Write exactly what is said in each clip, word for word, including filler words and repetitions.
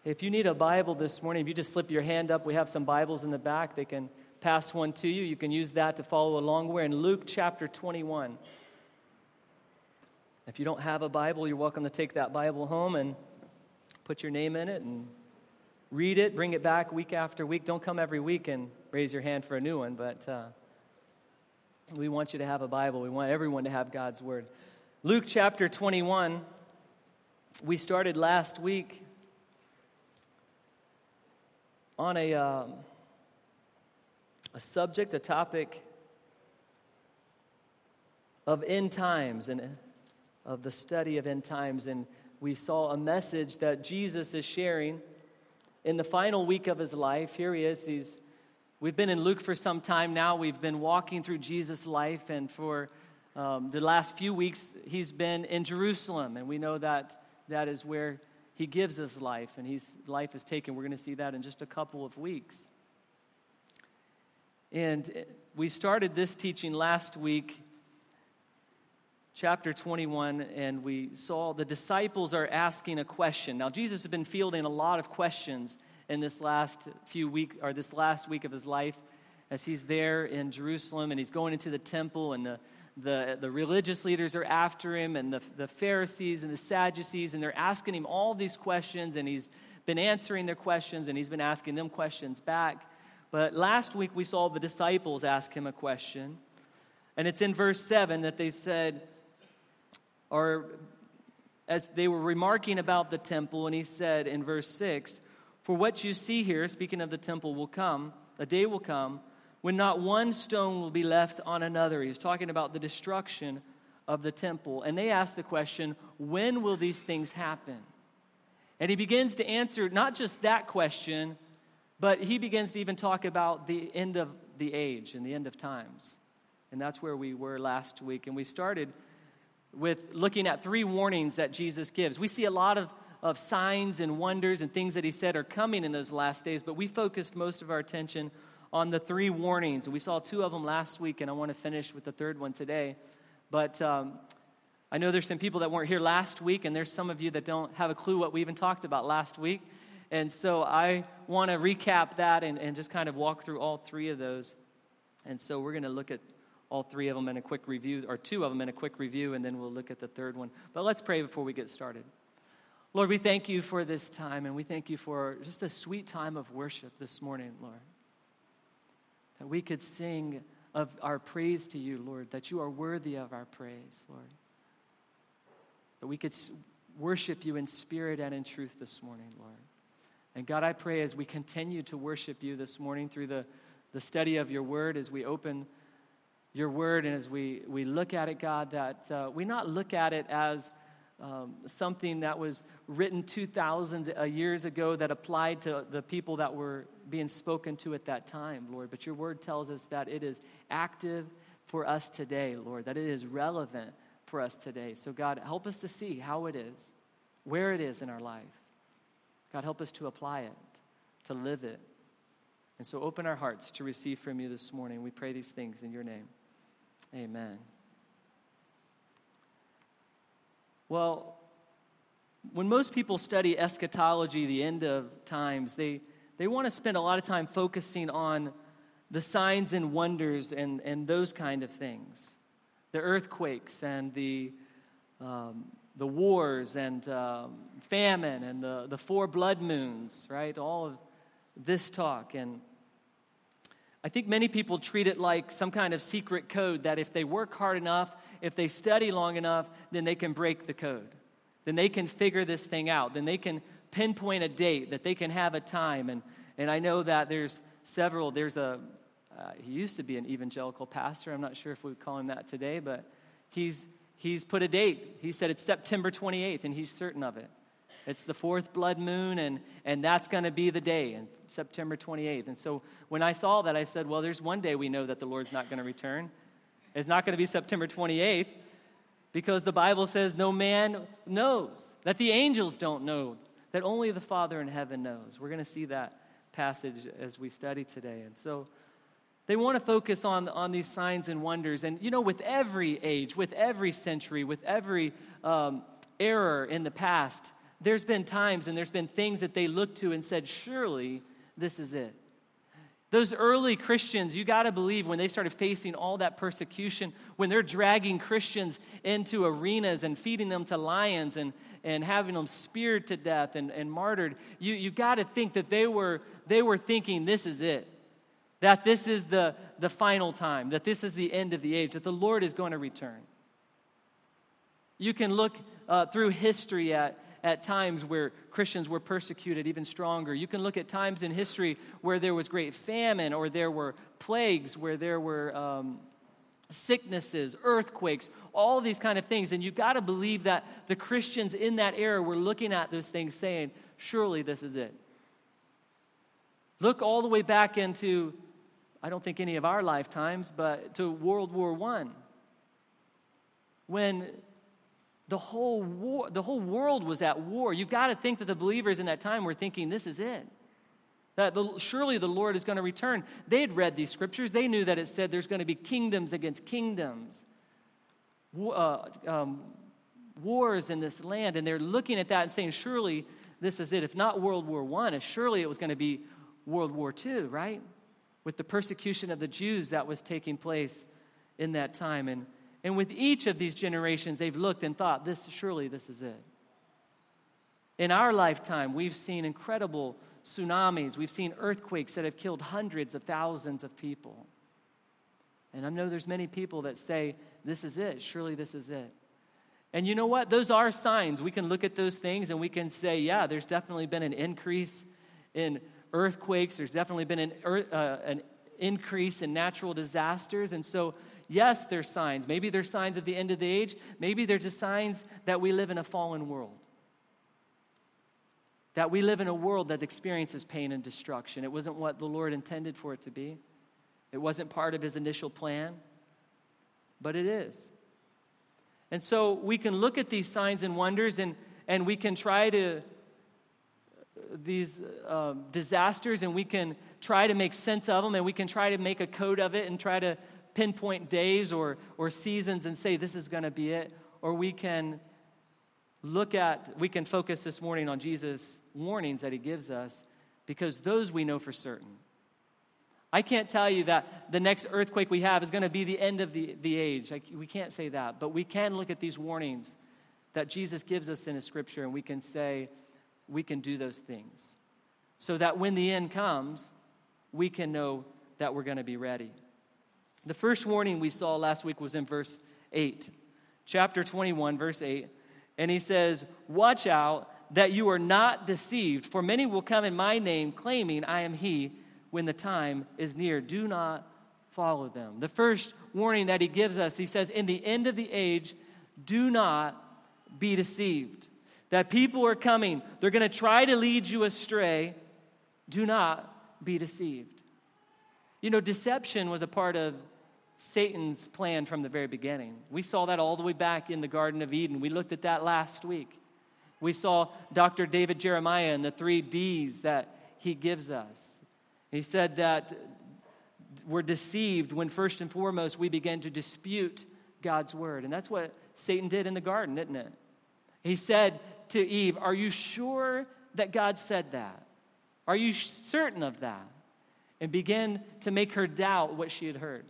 If you need a Bible this morning, if you just slip your hand up, we have some Bibles in the back. They can pass one to you. You can use that to follow along. We're in Luke chapter twenty-one. If you don't have a Bible, you're welcome to take that Bible home and put your name in it and read it, bring it back week after week. Don't come every week and raise your hand for a new one, but uh, we want you to have a Bible. We want everyone to have God's Word. Luke chapter twenty-one, we started last week on a, um, a subject, a topic of end times and of the study of end times, and we saw a message that Jesus is sharing in the final week of his life. Here he is. He's, we've been in Luke for some time now. We've been walking through Jesus' life, and for um, the last few weeks, he's been in Jerusalem, and we know that that is where he gives us life, and his life is taken. We're going to see that in just a couple of weeks. And we started this teaching last week, chapter twenty-one, and we saw the disciples are asking a question. Now, Jesus has been fielding a lot of questions in this last few week, or this last week of his life, as he's there in Jerusalem, and he's going into the temple, and the The, the religious leaders are after him, and the, the Pharisees and the Sadducees, and they're asking him all these questions, and he's been answering their questions, and he's been asking them questions back. But last week we saw the disciples ask him a question, and it's in verse seven that they said, or as they were remarking about the temple, and he said in verse six, "For what you see here," speaking of the temple, "will come, a day will come, when not one stone will be left on another." He's talking about the destruction of the temple. And they ask the question, when will these things happen? And he begins to answer not just that question, but he begins to even talk about the end of the age and the end of times. And that's where we were last week. And we started with looking at three warnings that Jesus gives. We see a lot of, of signs and wonders and things that he said are coming in those last days, but we focused most of our attention on the three warnings. We saw two of them last week, and I want to finish with the third one today. But um, I know there's some people that weren't here last week, and there's some of you that don't have a clue what we even talked about last week. And so I want to recap that and, and just kind of walk through all three of those. And so we're going to look at all three of them in a quick review, or two of them in a quick review, and then we'll look at the third one. But let's pray before we get started. Lord, we thank you for this time, and we thank you for just a sweet time of worship this morning, Lord. That we could sing of our praise to you, Lord, that you are worthy of our praise, Lord. That we could worship you in spirit and in truth this morning, Lord. And God, I pray as we continue to worship you this morning through the, the study of your word, as we open your word and as we, we look at it, God, that uh, we not look at it as um, something that was written two thousand years ago that applied to the people that were being spoken to at that time, Lord. But your word tells us that it is active for us today, Lord, that it is relevant for us today. So God, help us to see how it is, where it is in our life. God, help us to apply it, to live it. And so open our hearts to receive from you this morning. We pray these things in your name. Amen. Well, when most people study eschatology, the end of times, they They want to spend a lot of time focusing on the signs and wonders and, and those kind of things. The earthquakes and the um, the wars and um, famine and the, the four blood moons, right? All of this talk. And I think many people treat it like some kind of secret code that if they work hard enough, if they study long enough, then they can break the code. Then they can figure this thing out. Then they can pinpoint a date, that they can have a time. And and I know that there's several, there's a, uh, he used to be an evangelical pastor. I'm not sure if we would call him that today, but he's he's put a date. He said it's September twenty-eighth, and he's certain of it. It's the fourth blood moon, and, and that's going to be the day, and September twenty-eighth. And so when I saw that, I said, well, there's one day we know that the Lord's not going to return. It's not going to be September twenty-eighth, because the Bible says no man knows, that the angels don't know, that only the Father in heaven knows. We're going to see that passage as we study today. And so they want to focus on, on these signs and wonders. And, you know, with every age, with every century, with every um, error in the past, there's been times and there's been things that they looked to and said, surely this is it. Those early Christians, you got to believe when they started facing all that persecution, when they're dragging Christians into arenas and feeding them to lions and, and having them speared to death and, and martyred, you, you got to think that they were, they were thinking this is it, that this is the, the final time, that this is the end of the age, that the Lord is going to return. You can look uh, through history at at times where Christians were persecuted even stronger. You can look at times in history where there was great famine or there were plagues, where there were um, sicknesses, earthquakes, all these kind of things. And you've got to believe that the Christians in that era were looking at those things saying, surely this is it. Look all the way back into, I don't think any of our lifetimes, but to World War One, when The whole war, the whole world was at war. You've got to think that the believers in that time were thinking, this is it. That the, surely the Lord is going to return. They had read these scriptures. They knew that it said there's going to be kingdoms against kingdoms, uh, um, wars in this land. And they're looking at that and saying, surely this is it. If not World War One, surely it was going to be World War Two, right? With the persecution of the Jews that was taking place in that time. And And with each of these generations, they've looked and thought, "This surely this is it." In our lifetime, we've seen incredible tsunamis. We've seen earthquakes that have killed hundreds of thousands of people. And I know there's many people that say, "This is it. Surely this is it." And you know what? Those are signs. We can look at those things and we can say, yeah, there's definitely been an increase in earthquakes. There's definitely been an, uh, an increase in natural disasters. And so, yes, there's signs. Maybe they're signs of the end of the age. Maybe they're just signs that we live in a fallen world. That we live in a world that experiences pain and destruction. It wasn't what the Lord intended for it to be. It wasn't part of his initial plan. But it is. And so we can look at these signs and wonders and, and we can try to, these um, disasters, and we can try to make sense of them, and we can try to make a code of it and try to pinpoint days or or seasons and say this is going to be it. Or we can look at, we can focus this morning on Jesus' warnings that he gives us, because those we know for certain. I can't tell you that the next earthquake we have is going to be the end of the, the age. I, we can't say that. But we can look at these warnings that Jesus gives us in his scripture, and we can say we can do those things so that when the end comes, we can know that we're going to be ready. The first warning we saw last week was in verse eight, chapter twenty-one, verse eight. And he says, "Watch out that you are not deceived, for many will come in my name, claiming I am he, when the time is near. Do not follow them." The first warning that he gives us, he says, in the end of the age, do not be deceived. That people are coming. They're going to try to lead you astray. Do not be deceived. You know, deception was a part of Satan's plan from the very beginning. We saw that all the way back in the Garden of Eden. We looked at that last week. We saw Doctor David Jeremiah and the three D's that he gives us. He said that we're deceived when first and foremost we begin to dispute God's word. And that's what Satan did in the garden, isn't it? He said to Eve, "Are you sure that God said that? Are you certain of that?" And began to make her doubt what she had heard.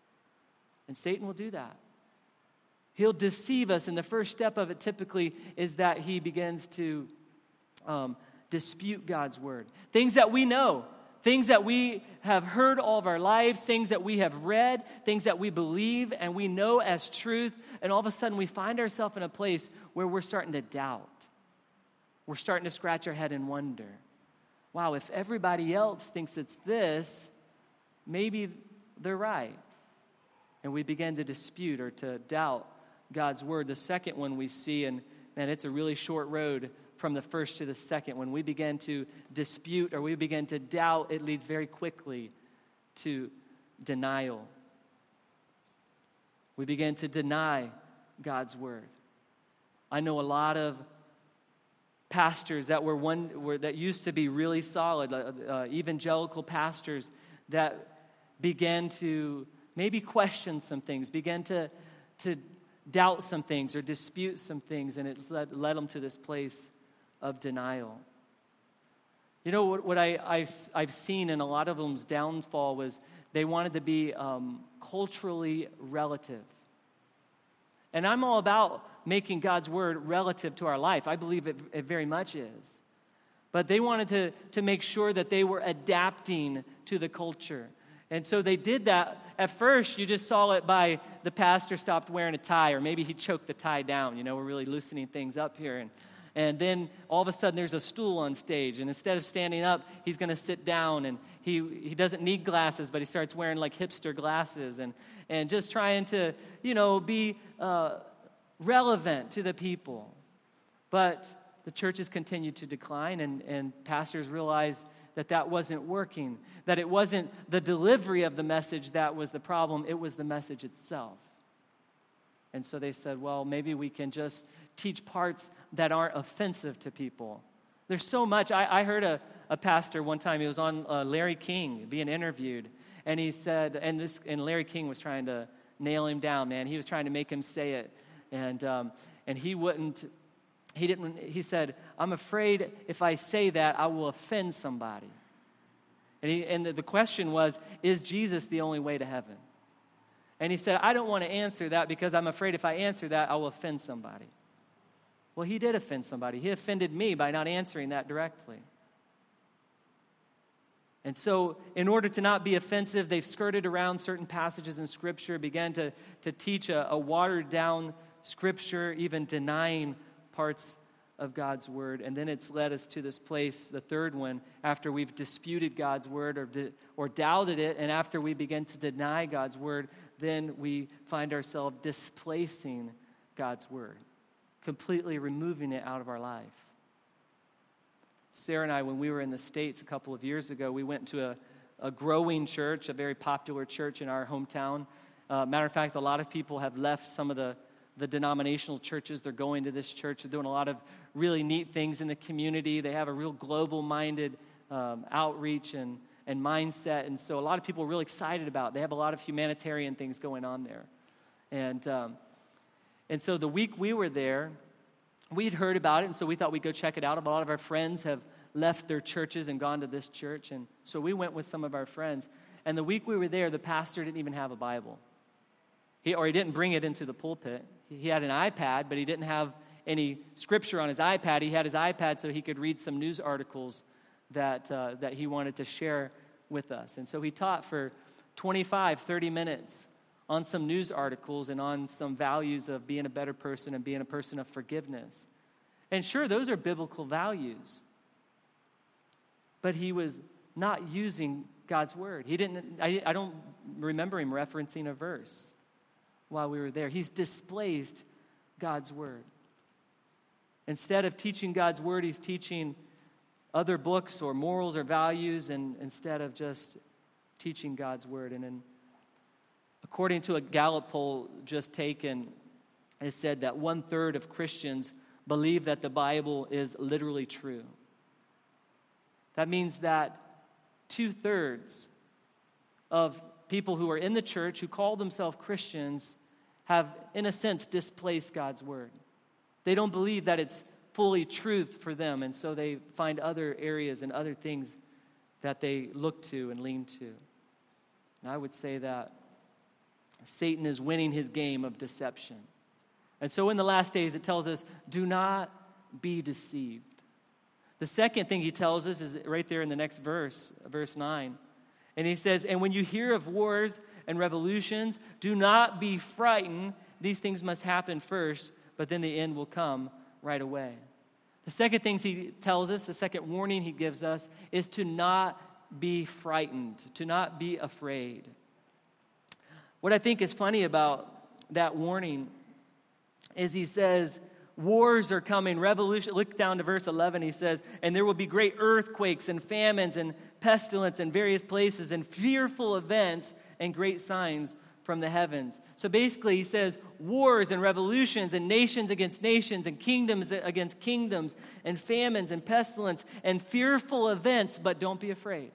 And Satan will do that. He'll deceive us, and the first step of it typically is that he begins to um, dispute God's word. Things that we know, things that we have heard all of our lives, things that we have read, things that we believe and we know as truth, and all of a sudden we find ourselves in a place where we're starting to doubt. We're starting to scratch our head and wonder, wow, if everybody else thinks it's this, maybe they're right. And we begin to dispute or to doubt God's word. The second one we see, and man, it's a really short road from the first to the second. When we begin to dispute or we begin to doubt, it leads very quickly to denial. We begin to deny God's word. I know a lot of pastors that were one were, that used to be really solid, uh, uh, evangelical pastors that began to maybe question some things, began to to doubt some things or dispute some things, and it led, led them to this place of denial. You know, what, what I, I've, I've seen in a lot of them's downfall was they wanted to be um, culturally relative. And I'm all about making God's word relative to our life. I believe it, it very much is. But they wanted to, to make sure that they were adapting to the culture. And so they did that. At first, you just saw it by the pastor stopped wearing a tie, or maybe he choked the tie down. You know, we're really loosening things up here. And, and then all of a sudden, there's a stool on stage. And instead of standing up, he's going to sit down. And he, he doesn't need glasses, but he starts wearing like hipster glasses. And, and just trying to, you know, be uh, relevant to the people. But the churches continued to decline, and, and pastors realized that that wasn't working, that it wasn't the delivery of the message that was the problem, it was the message itself. And so they said, well, maybe we can just teach parts that aren't offensive to people. There's so much. I, I heard a, a pastor one time, he was on uh, Larry King being interviewed, and he said, and this, and Larry King was trying to nail him down, man. He was trying to make him say it, and um, and he wouldn't. He didn't. He said, "I'm afraid if I say that, I will offend somebody." And he, and the, the question was, "Is Jesus the only way to heaven?" And he said, "I don't want to answer that because I'm afraid if I answer that, I will offend somebody." Well, he did offend somebody. He offended me by not answering that directly. And so, in order to not be offensive, they've skirted around certain passages in Scripture, began to, to teach a, a watered-down Scripture, even denying parts of God's word. And then it's led us to this place, the third one, after we've disputed God's word or, di- or doubted it, and after we begin to deny God's word, then we find ourselves displacing God's word, completely removing it out of our life. Sarah and I, when we were in the States a couple of years ago, we went to a, a growing church, a very popular church in our hometown. Uh, matter of fact, a lot of people have left some of the the denominational churches. They're going to this church. They're doing a lot of really neat things in the community. They have a real global-minded um, outreach and, and mindset. And so a lot of people are really excited about it. They have a lot of humanitarian things going on there. And, um, and so the week we were there, we'd heard about it, and so we thought we'd go check it out. A lot of our friends have left their churches and gone to this church. And so we went with some of our friends. And the week we were there, the pastor didn't even have a Bible. He, or he didn't bring it into the pulpit. He had an iPad, but he didn't have any scripture on his iPad. He had his iPad so he could read some news articles that uh, that he wanted to share with us. And so he taught for twenty-five, thirty minutes on some news articles and on some values of being a better person and being a person of forgiveness. And sure, those are biblical values. But he was not using God's word. He didn't. I, I don't remember him referencing a verse while we were there. He's displaced God's word. Instead of teaching God's word, he's teaching other books or morals or values, and instead of just teaching God's word. And then, according to a Gallup poll just taken, it said that one-third of Christians believe that the Bible is literally true. That means that two-thirds of people who are in the church, who call themselves Christians, have, in a sense, displaced God's word. They don't believe that it's fully truth for them, and so they find other areas and other things that they look to and lean to. And I would say that Satan is winning his game of deception. And so in the last days, it tells us, do not be deceived. The second thing he tells us is right there in the next verse, verse nine. And he says, and when you hear of wars and revolutions, do not be frightened. These things must happen first, but then the end will come right away. The second thing he tells us, the second warning he gives us, is to not be frightened, to not be afraid. What I think is funny about that warning is he says, wars are coming, revolution. Look down to verse eleven. He says, and there will be great earthquakes and famines and pestilence in various places and fearful events and great signs from the heavens. So basically he says wars and revolutions and nations against nations and kingdoms against kingdoms and famines and pestilence and fearful events, but don't be afraid.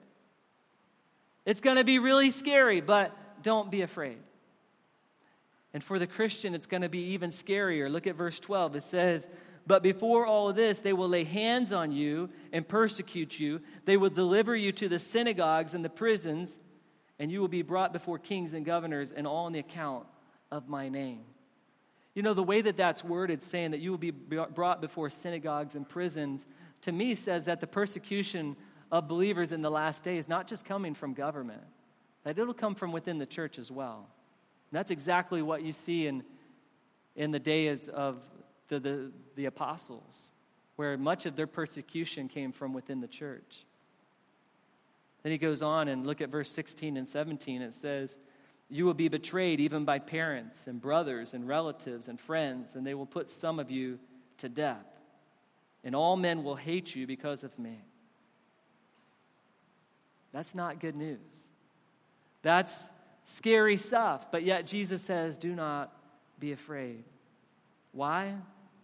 It's going to be really scary, but don't be afraid. And for the Christian, it's going to be even scarier. Look at verse twelve. It says, but before all of this, they will lay hands on you and persecute you. They will deliver you to the synagogues and the prisons, and you will be brought before kings and governors, and all on the account of my name. You know, the way that that's worded, saying that you will be brought before synagogues and prisons, to me says that the persecution of believers in the last days is not just coming from government, that it'll come from within the church as well. And that's exactly what you see in, in the days of the, the, the apostles, where much of their persecution came from within the church. Then he goes on and look at verse sixteen and seventeen. It says, you will be betrayed even by parents and brothers and relatives and friends, and they will put some of you to death. And all men will hate you because of me. That's not good news. That's scary stuff. But yet Jesus says, do not be afraid. Why?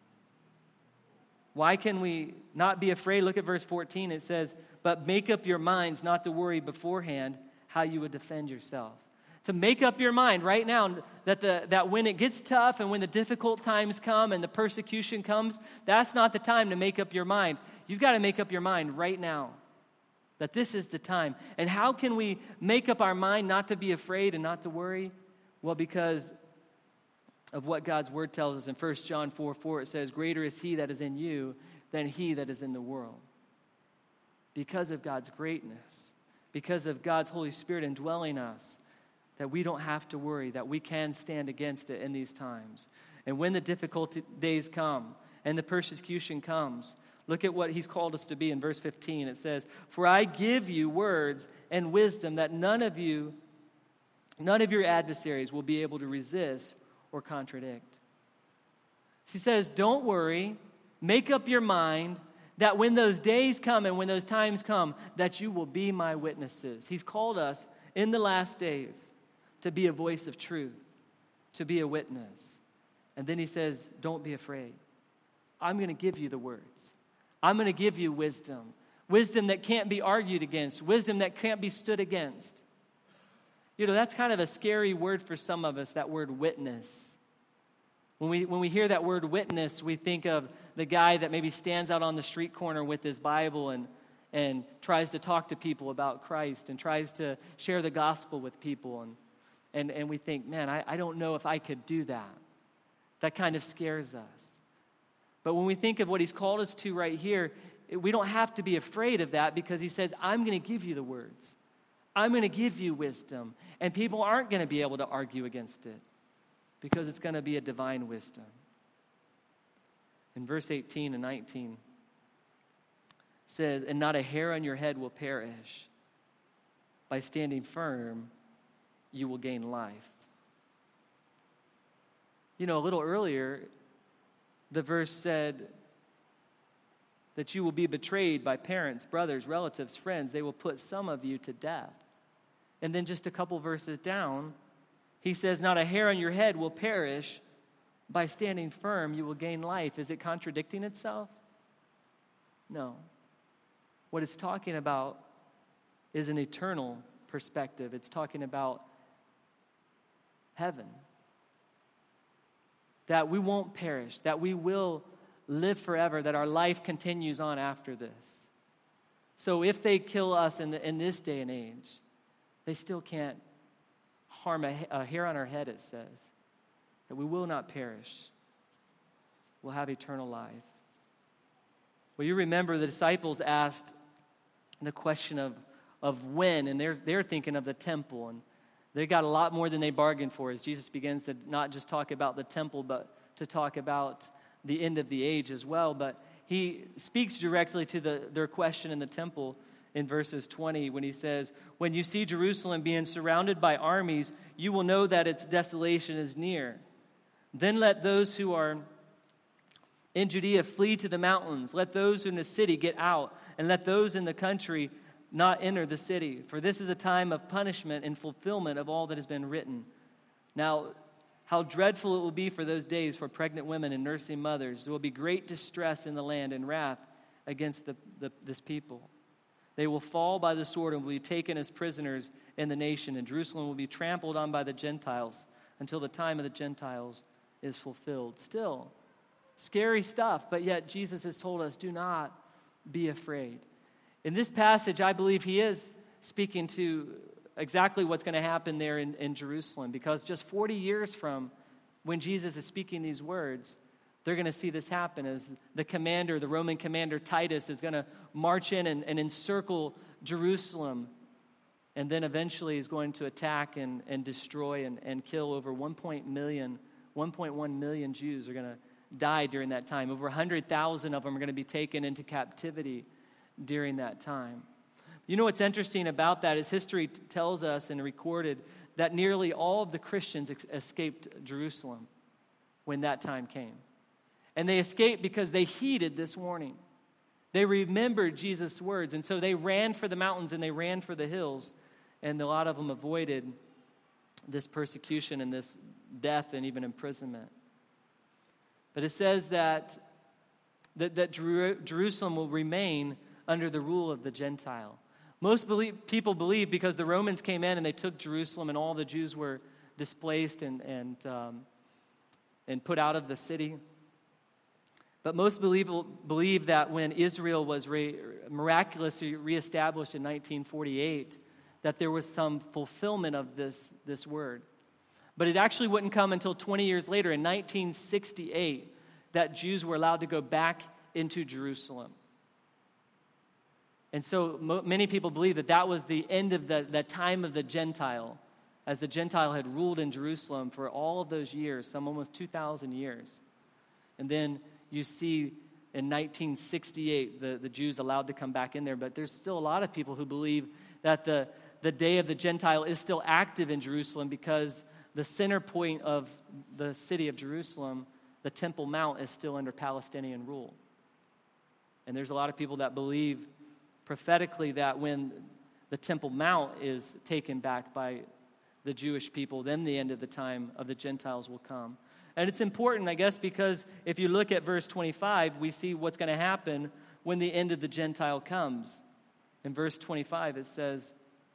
Why can we not be afraid? Look at verse fourteen. It says, but make up your minds not to worry beforehand how you would defend yourself. To make up your mind right now that the that when it gets tough and when the difficult times come and the persecution comes, that's not the time to make up your mind. You've got to make up your mind right now that this is the time. And how can we make up our mind not to be afraid and not to worry? Well, because of what God's word tells us in First John four four. It says, greater is he that is in you than he that is in the world. Because of God's greatness, because of God's Holy Spirit indwelling us, that we don't have to worry, that we can stand against it in these times. And when the difficult days come and the persecution comes, look at what he's called us to be in verse fifteen. It says, for I give you words and wisdom that none of you, none of your adversaries will be able to resist or contradict. He says, don't worry, make up your mind that when those days come and when those times come, that you will be my witnesses. He's called us in the last days to be a voice of truth, to be a witness. And then he says, don't be afraid. I'm going to give you the words. I'm going to give you wisdom. Wisdom that can't be argued against. Wisdom that can't be stood against. You know, that's kind of a scary word for some of us, that word witness. When we when we hear that word witness, we think of the guy that maybe stands out on the street corner with his Bible and and tries to talk to people about Christ and tries to share the gospel with people. And and, and we think, man, I, I don't know if I could do that. That kind of scares us. But when we think of what he's called us to right here, we don't have to be afraid of that, because he says, I'm going to give you the words. I'm going to give you wisdom. And people aren't going to be able to argue against it, because it's going to be a divine wisdom. In verse eighteen and nineteen says, and not a hair on your head will perish. By standing firm, you will gain life. You know, a little earlier, the verse said that you will be betrayed by parents, brothers, relatives, friends. They will put some of you to death. And then just a couple verses down, he says, not a hair on your head will perish. By standing firm, you will gain life. Is it contradicting itself? No. What it's talking about is an eternal perspective. It's talking about heaven. That we won't perish, that we will live forever, that our life continues on after this. So if they kill us in, the, in this day and age, they still can't harm a, a hair on our head, it says. That we will not perish. We'll have eternal life. Well, you remember the disciples asked the question of, of when, and they're, they're thinking of the temple, and they got a lot more than they bargained for as Jesus begins to not just talk about the temple, but to talk about the end of the age as well. But he speaks directly to the, their question in the temple in verses twenty when he says, when you see Jerusalem being surrounded by armies, you will know that its desolation is near. Then let those who are in Judea flee to the mountains. Let those in the city get out, and let those in the country not enter the city. For this is a time of punishment and fulfillment of all that has been written. Now, how dreadful it will be for those days for pregnant women and nursing mothers. There will be great distress in the land and wrath against the, the, this people. They will fall by the sword and will be taken as prisoners in the nation, and Jerusalem will be trampled on by the Gentiles until the time of the Gentiles is fulfilled. Still, Scary stuff, but yet Jesus has told us, do not be afraid. In this passage, I believe he is speaking to exactly what's going to happen there in, in Jerusalem, because just forty years from when Jesus is speaking these words, they're going to see this happen as the commander, the Roman commander Titus, is going to march in and, and encircle Jerusalem, and then eventually is going to attack and, and destroy and, and kill over one point one million Jews are going to die during that time. Over one hundred thousand of them are going to be taken into captivity during that time. You know what's interesting about that is history t- tells us and recorded that nearly all of the Christians ex- escaped Jerusalem when that time came. And they escaped because they heeded this warning. They remembered Jesus' words, and so they ran for the mountains and they ran for the hills, and a lot of them avoided this persecution and this death and even imprisonment. But it says that, that, that Jer- Jerusalem will remain under the rule of the Gentile. Most believe, people believe because the Romans came in and they took Jerusalem and all the Jews were displaced and, and, um, and put out of the city. But most believe, believe that when Israel was re, miraculously reestablished in nineteen forty-eight, that there was some fulfillment of this, this word. But it actually wouldn't come until twenty years later, in nineteen sixty-eight, that Jews were allowed to go back into Jerusalem. And so mo- many people believe that that was the end of the, the time of the Gentile, as the Gentile had ruled in Jerusalem for all of those years, some almost two thousand years. And then you see in nineteen sixty-eight, the, the Jews allowed to come back in there, but there's still a lot of people who believe that the, the day of the Gentile is still active in Jerusalem because the center point of the city of Jerusalem, the Temple Mount, is still under Palestinian rule. And there's a lot of people that believe prophetically that when the Temple Mount is taken back by the Jewish people, then the end of the time of the Gentiles will come. And it's important, I guess, because if you look at verse twenty-five, we see what's going to happen when the end of the Gentile comes. In verse twenty-five, it says,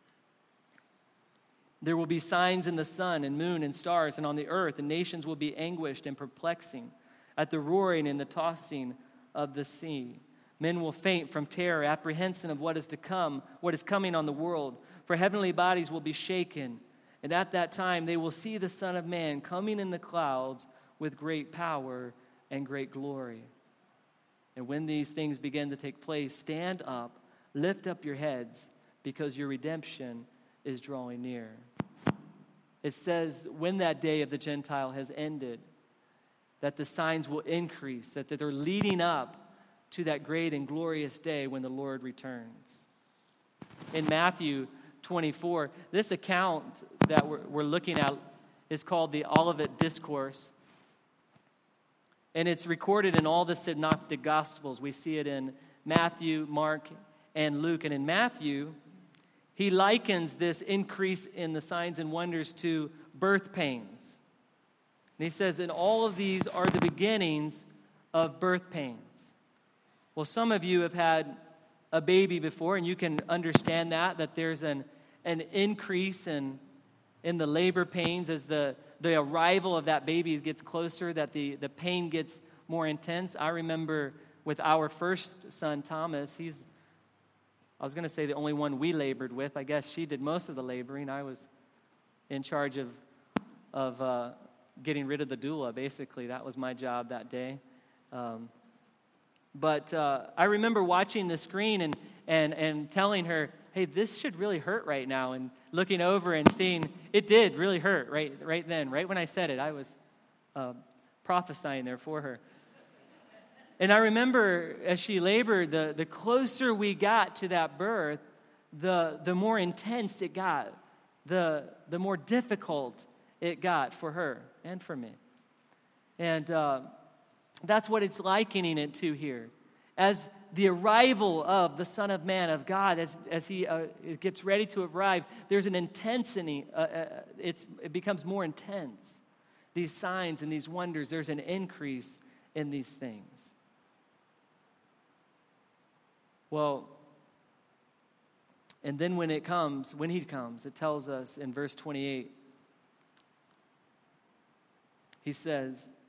there will be signs in the sun and moon and stars and on the earth, and nations will be anguished and perplexing at the roaring and the tossing of the sea. Men will faint from terror, apprehensive of what is to come, what is coming on the world. For heavenly bodies will be shaken, and at that time they will see the Son of Man coming in the clouds with great power and great glory. And when these things begin to take place, stand up, lift up your heads, because your redemption is drawing near. It says when that day of the Gentile has ended, that the signs will increase, that, that they're leading up to that great and glorious day when the Lord returns. In Matthew twenty-four, this account that we're, we're looking at is called the Olivet Discourse. And it's recorded in all the synoptic Gospels. We see it in Matthew, Mark, and Luke. And in Matthew, he likens this increase in the signs and wonders to birth pains. And he says, and all of these are the beginnings of birth pains. Well, some of you have had a baby before, and you can understand that, that there's an, an increase in, in the labor pains as the, the arrival of that baby gets closer, that the, the pain gets more intense. I remember with our first son, Thomas, he's, I was going to say the only one we labored with. I guess she did most of the laboring. I was in charge of, of uh, getting rid of the doula, basically. That was my job that day. Um, But uh, I remember watching the screen and, and, and telling her, hey, this should really hurt right now. And looking over and seeing it did really hurt right, right then. Right when I said it, I was uh, prophesying there for her. And I remember as she labored, the, the closer we got to that birth, the, the more intense it got, the, the more difficult it got for her and for me. And uh, that's what it's likening it to here. As the arrival of the Son of Man, of God, as, as he uh, gets ready to arrive, there's an intensity. Uh, uh, it's, it becomes more intense. These signs and these wonders, there's an increase in these things. Well, and then when it comes, when he comes, it tells us in verse twenty-eight, he says,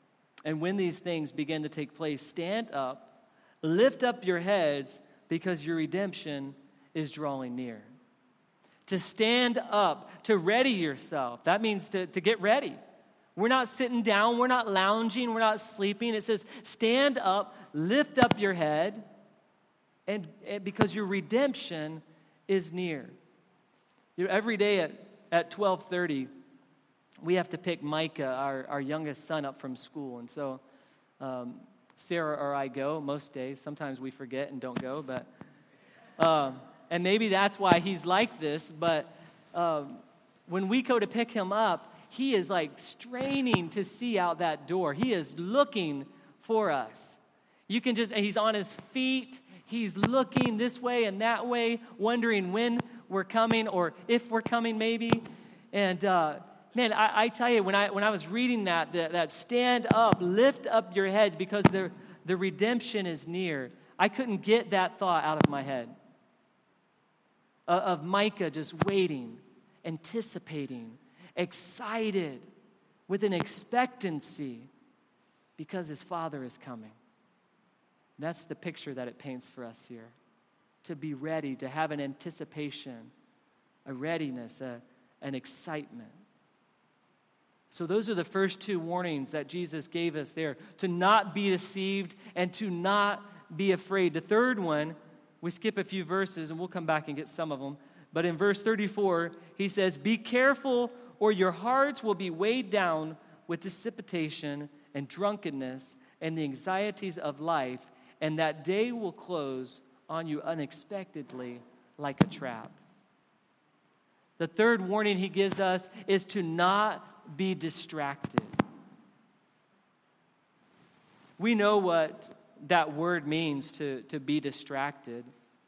and when these things begin to take place, stand up, lift up your heads, because your redemption is drawing near. To stand up, to ready yourself. That means to, to get ready. We're not sitting down, we're not lounging, we're not sleeping. It says, stand up, lift up your head, and, and because your redemption is near. You know, every day at, at twelve thirty, we have to pick Micah, our, our youngest son, up from school. And so um, Sarah or I go most days. Sometimes we forget and don't go, but um, and maybe that's why he's like this. But um, when we go to pick him up, he is like straining to see out that door. He is looking for us. You can just, he's on his feet. He's looking this way and that way, wondering when we're coming or if we're coming maybe. And uh, man, I, I tell you, when I when I was reading that, that, that stand up, lift up your heads because the, the redemption is near, I couldn't get that thought out of my head. Uh, of Micah just waiting, anticipating, excited, with an expectancy because his father is coming. That's the picture that it paints for us here. To be ready, to have an anticipation, a readiness, a, an excitement. So those are the first two warnings that Jesus gave us there. To not be deceived and to not be afraid. The third one, we skip a few verses and we'll come back and get some of them. But in verse thirty-four, he says, be careful or your hearts will be weighed down with dissipation and drunkenness and the anxieties of life, and that day will close on you unexpectedly like a trap. The third warning he gives us is to not be distracted. We know what that word means, to, to be distracted,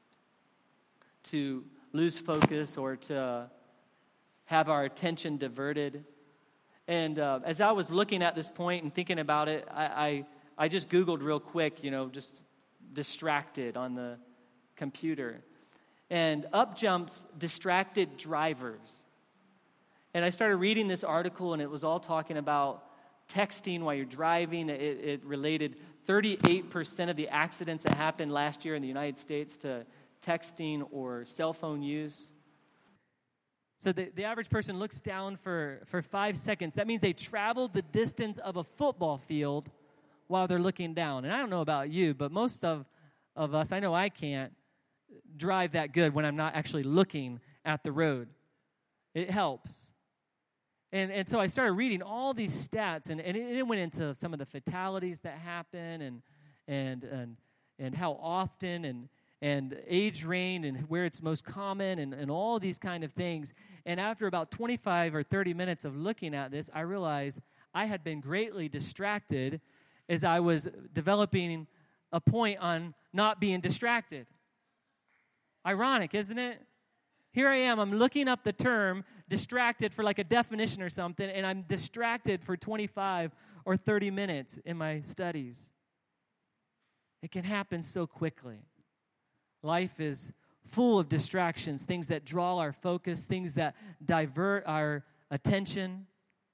to lose focus or to have our attention diverted. And uh, as I was looking at this point and thinking about it, I, I, I just Googled real quick, you know, just distracted on the computer. And up jumps distracted drivers. And I started reading this article, and it was all talking about texting while you're driving. It, it related thirty-eight percent of the accidents that happened last year in the United States to texting or cell phone use. So the, the average person looks down for, for five seconds. That means they traveled the distance of a football field while they're looking down. And I don't know about you, but most of, of us, I know I can't drive that good when I'm not actually looking at the road. It helps. And and so I started reading all these stats, and, and it, it went into some of the fatalities that happen and and and and how often and and age range and where it's most common and, and all these kind of things. And after about twenty-five or thirty minutes of looking at this, I realized I had been greatly distracted as I was developing a point on not being distracted. Ironic, isn't it? Here I am, I'm looking up the term distracted for like a definition or something, and I'm distracted for twenty-five or thirty minutes in my studies. It can happen so quickly. Life is full of distractions, things that draw our focus, things that divert our attention.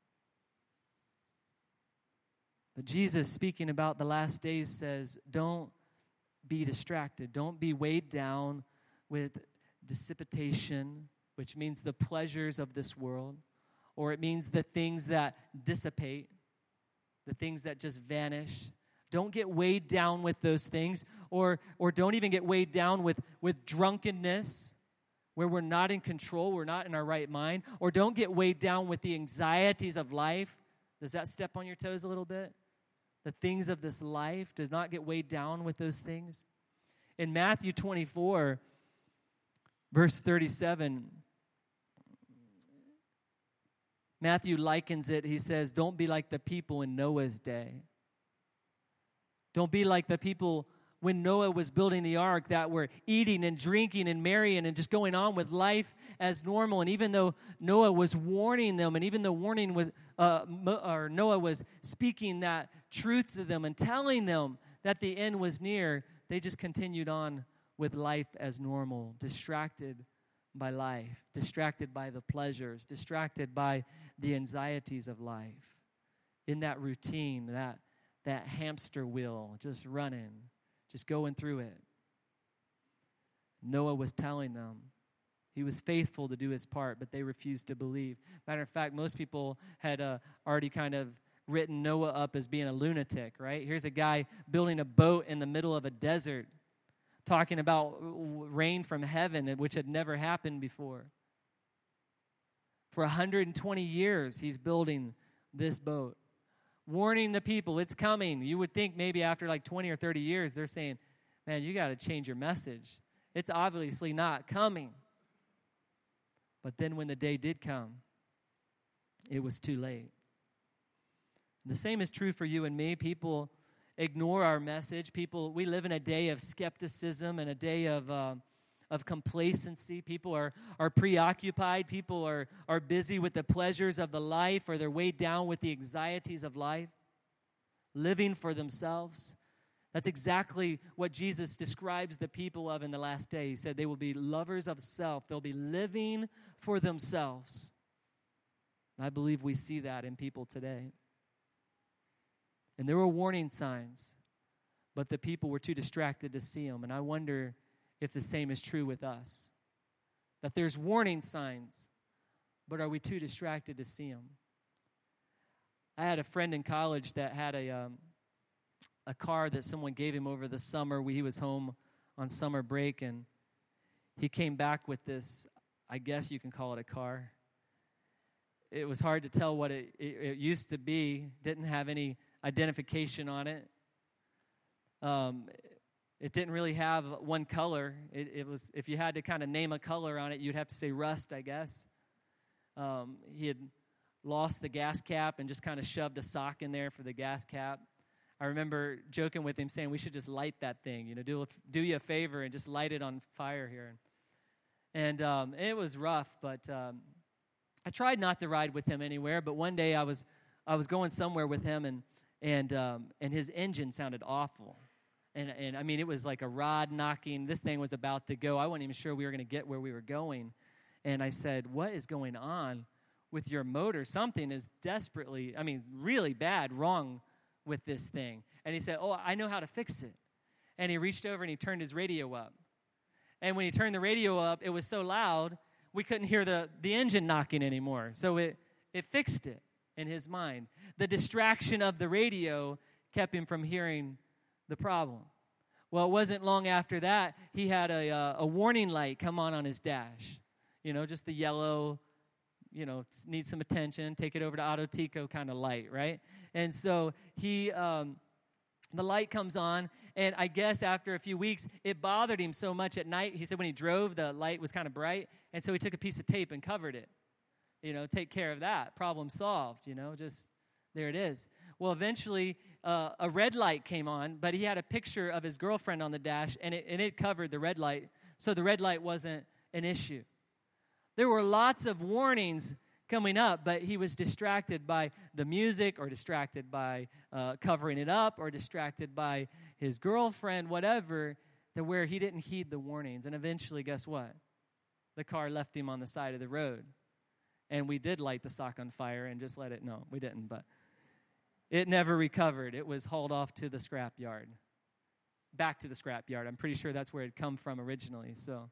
But Jesus, speaking about the last days, says, don't be distracted. Don't be weighed down with dissipation, which means the pleasures of this world, or it means the things that dissipate, the things that just vanish. Don't get weighed down with those things, or or don't even get weighed down with, with drunkenness, where we're not in control, we're not in our right mind, or don't get weighed down with the anxieties of life. Does that step on your toes a little bit? The things of this life, do not get weighed down with those things. In Matthew twenty-four, verse thirty-seven, Matthew likens it. He says, don't be like the people in Noah's day. Don't be like the people when Noah was building the ark that were eating and drinking and marrying and just going on with life as normal. And even though Noah was warning them, and even though warning was, uh, or Noah was speaking that truth to them and telling them that the end was near, they just continued on with life as normal, distracted by life, distracted by the pleasures, distracted by the anxieties of life. In that routine, that that hamster wheel, just running, just going through it. Noah was telling them. He was faithful to do his part, but they refused to believe. Matter of fact, most people had uh, already kind of written Noah up as being a lunatic, right? Here's a guy building a boat in the middle of a desert, talking about rain from heaven, which had never happened before. For one hundred twenty years, he's building this boat, warning the people, it's coming. You would think maybe after like twenty or thirty years, they're saying, man, you got to change your message. It's obviously not coming. But then when the day did come, it was too late. The same is true for you and me. People ignore our message. People, we live in a day of skepticism and a day of uh, of complacency. People are are preoccupied. People are are busy with the pleasures of the life, or they're weighed down with the anxieties of life, living for themselves. That's exactly what Jesus describes the people of in the last day. He said they will be lovers of self. They'll be living for themselves. And I believe we see that in people today. And there were warning signs, but the people were too distracted to see them. And I wonder if the same is true with us. That there's warning signs, but are we too distracted to see them? I had a friend in college that had a um, a car that someone gave him over the summer. He was home on summer break, and he came back with this, I guess you can call it a car. It was hard to tell what it, it, it used to be. Didn't have any identification on it. Um, it didn't really have one color. It, it was, if you had to kind of name a color on it, you'd have to say rust, I guess. Um, he had lost the gas cap and just kind of shoved a sock in there for the gas cap. I remember joking with him, saying we should just light that thing, you know, do do you a favor and just light it on fire here. And um, it was rough, but um, I tried not to ride with him anywhere. But one day I was I was going somewhere with him, and and um, and his engine sounded awful, and and I mean it was like a rod knocking. This thing was about to go. I wasn't even sure we were going to get where we were going, and I said, "What is going on with your motor? Something is desperately, I mean, really bad wrong with this thing." And he said, "Oh, I know how to fix it." And he reached over and he turned his radio up. And when he turned the radio up, it was so loud, we couldn't hear the, the engine knocking anymore. So it, it fixed it in his mind. The distraction of the radio kept him from hearing the problem. Well, it wasn't long after that, he had a, a, a warning light come on on his dash. You know, just the yellow, you know, needs some attention, take it over to Auto Tico kind of light, right? And so he, um, the light comes on, and I guess after a few weeks, it bothered him so much at night. He said when he drove, the light was kind of bright, and so he took a piece of tape and covered it. You know, take care of that. Problem solved, you know, just there it is. Well, eventually, uh, a red light came on, but he had a picture of his girlfriend on the dash, and it, and it covered the red light, so the red light wasn't an issue. There were lots of warnings coming up, but he was distracted by the music, or distracted by uh, covering it up, or distracted by his girlfriend, whatever, to where he didn't heed the warnings. And eventually, guess what? The car left him on the side of the road. And we did light the sock on fire and just let it, no, we didn't, but it never recovered. It was hauled off to the scrap yard. Back to the scrap yard. I'm pretty sure that's where it come from originally. So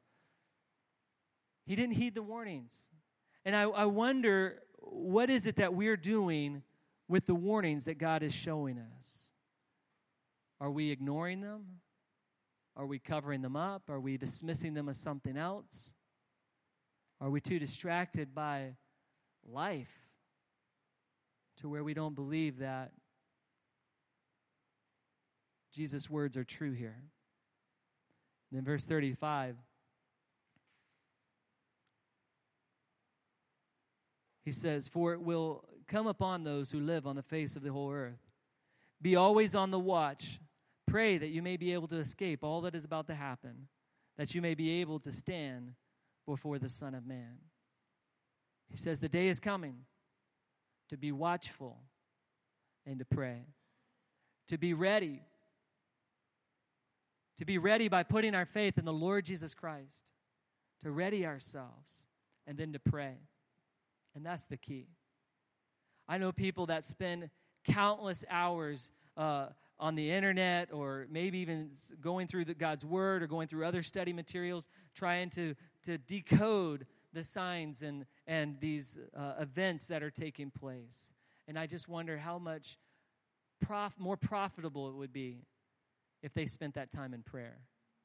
he didn't heed the warnings. And I, I wonder, what is it that we're doing with the warnings that God is showing us? Are we ignoring them? Are we covering them up? Are we dismissing them as something else? Are we too distracted by life to where we don't believe that Jesus' words are true here? And in verse thirty-five, he says, "For it will come upon those who live on the face of the whole earth. Be always on the watch. Pray that you may be able to escape all that is about to happen, that you may be able to stand before the Son of Man." He says the day is coming to be watchful and to pray, to be ready, to be ready by putting our faith in the Lord Jesus Christ, to ready ourselves, and then to pray. And that's the key. I know people that spend countless hours uh, on the internet, or maybe even going through the, God's Word or going through other study materials, trying to, to decode the signs and, and these uh, events that are taking place. And I just wonder how much prof- more profitable it would be if they spent that time in prayer.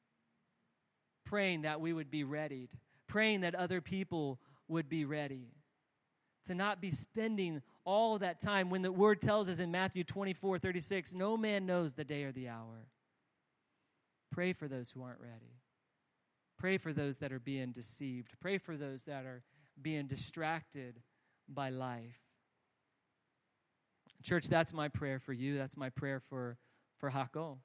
Praying that we would be readied. Praying that other people would be ready. To not be spending all of that time when the Word tells us in Matthew twenty-four thirty-six, no man knows the day or the hour. Pray for those who aren't ready. Pray for those that are being deceived. Pray for those that are being distracted by life. Church, that's my prayer for you. That's my prayer for, for Hako.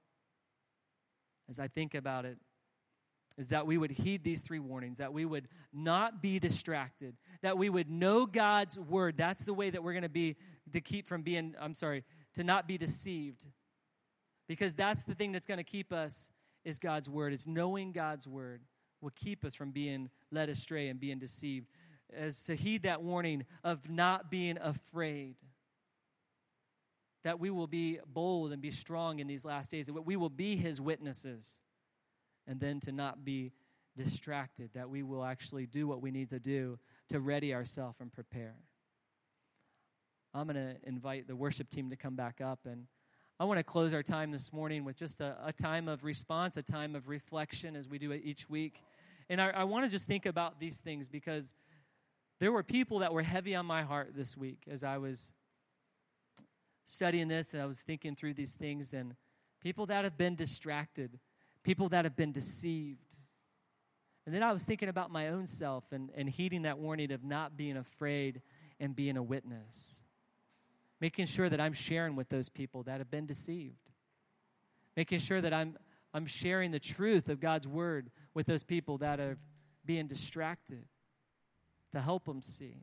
As I think about it, is that we would heed these three warnings, that we would not be distracted, that we would know God's Word. That's the way that we're going to be, to keep from being, I'm sorry, to not be deceived. Because that's the thing that's going to keep us, is God's Word, is knowing God's Word will keep us from being led astray and being deceived. As to heed that warning of not being afraid. That we will be bold and be strong in these last days, that we will be His witnesses. And then to not be distracted, that we will actually do what we need to do to ready ourselves and prepare. I'm going to invite the worship team to come back up, and I want to close our time this morning with just a, a time of response, a time of reflection as we do it each week. And I, I want to just think about these things because there were people that were heavy on my heart this week as I was studying this and I was thinking through these things, and people that have been distracted, people that have been deceived. And then I was thinking about my own self and, and heeding that warning of not being afraid and being a witness. Making sure that I'm sharing with those people that have been deceived. Making sure that I'm I'm sharing the truth of God's Word with those people that are being distracted to help them see.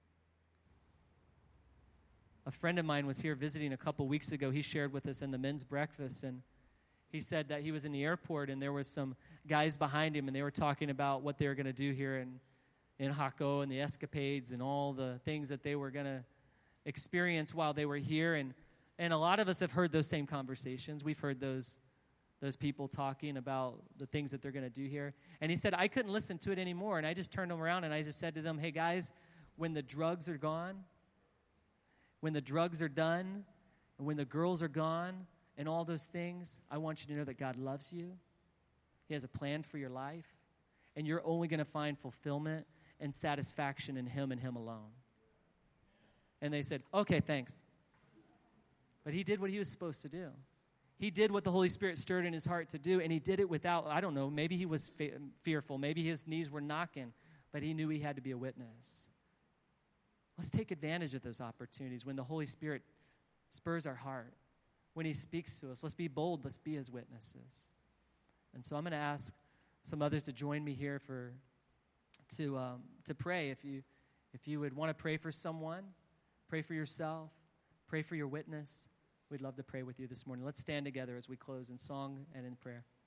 A friend of mine was here visiting a couple weeks ago. He shared with us in the men's breakfast, and he said that he was in the airport and there was some guys behind him and they were talking about what they were going to do here in, in Hako and the escapades and all the things that they were going to experience while they were here. And, and a lot of us have heard those same conversations. We've heard those, those people talking about the things that they're going to do here. And he said, I couldn't listen to it anymore. And I just turned them around and I just said to them, hey guys, when the drugs are gone, when the drugs are done, and when the girls are gone, and all those things, I want you to know that God loves you. He has a plan for your life. And you're only going to find fulfillment and satisfaction in Him and Him alone. And they said, okay, thanks. But he did what he was supposed to do. He did what the Holy Spirit stirred in his heart to do, and he did it without, I don't know, maybe he was fe- fearful. Maybe his knees were knocking, but he knew he had to be a witness. Let's take advantage of those opportunities when the Holy Spirit spurs our heart. When He speaks to us, let's be bold. Let's be His witnesses. And so I'm going to ask some others to join me here for to um, to pray. If you if you would want to pray for someone, pray for yourself, pray for your witness. We'd love to pray with you this morning. Let's stand together as we close in song and in prayer.